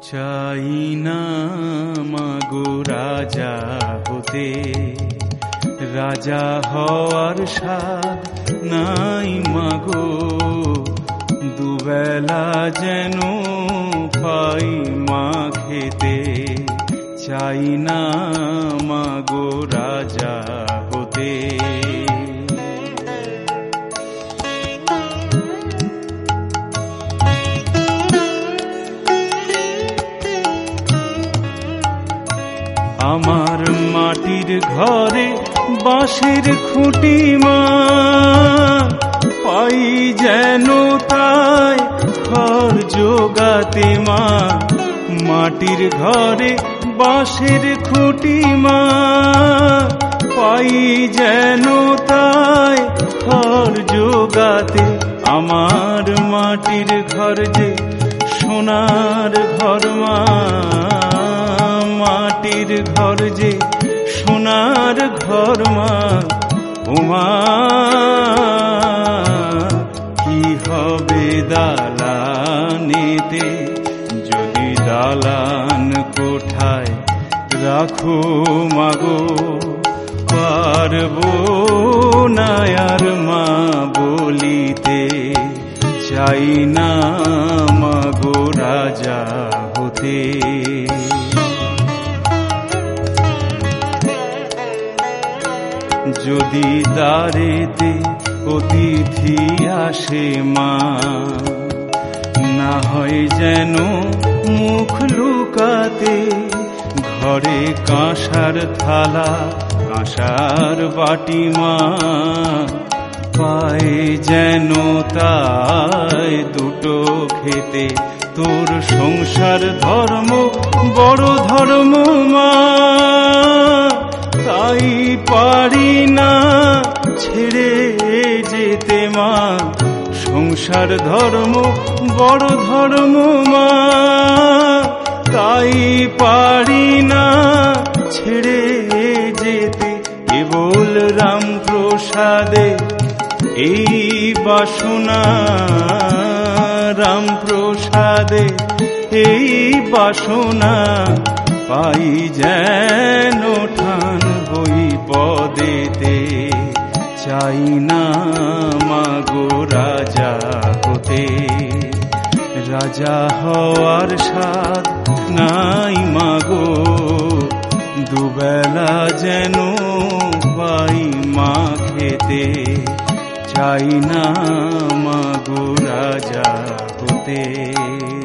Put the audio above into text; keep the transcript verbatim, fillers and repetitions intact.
চাই না মাগো রাজা হতে, রাজা হওয়ার স্বাদ নাই মাগো, দুবেলা যেন পাই মা খেতে। চাই না মাগো রাজা হতে। আমার মাটির ঘরে বাঁশের খুঁটি মা, পাই যেন তাই ঘর জোগাতে মা। মাটির ঘরে বাঁশের খুঁটি মা, পাই যেন তাই ঘর জোগাতে। আমার মাটির ঘর যে সোনার ঘর মা, মাটির ঘর যে সোনার ঘর মা। উমা কি হবে দালানেতে, যদি দালান কোঠায় রাখো মাগো, পারবো না আর মা বলিতে। চাই না মাগো রাজা হতে। যদি দ্বারেতে অতিথি আসে মা, না হয় যেন মুখ লুকাতে। ঘরে কাঁসার থালা কাঁসার বাটি মা, পায় যেন তাই দুটো খেতে। তোর সংসার ধর্ম বড় ধর্ম মা, তাই পারি না ছেড়ে যেতে মা। সংসার ধর্ম বড় ধর্ম মা, তাই পারি না ছেড়ে যেতে। কেবল রাম প্রসাদে এই বাসনা, রাম প্রসাদে এই বাসনা। পাই যেন ঠান হই পদেতে। চাই না মাগো রাজা হতে, রাজা হওয়ার স্বাদ নাই মাগো, দুবেলা যেন পাই মা খেতে। চাই না মাগো রাজা হতে।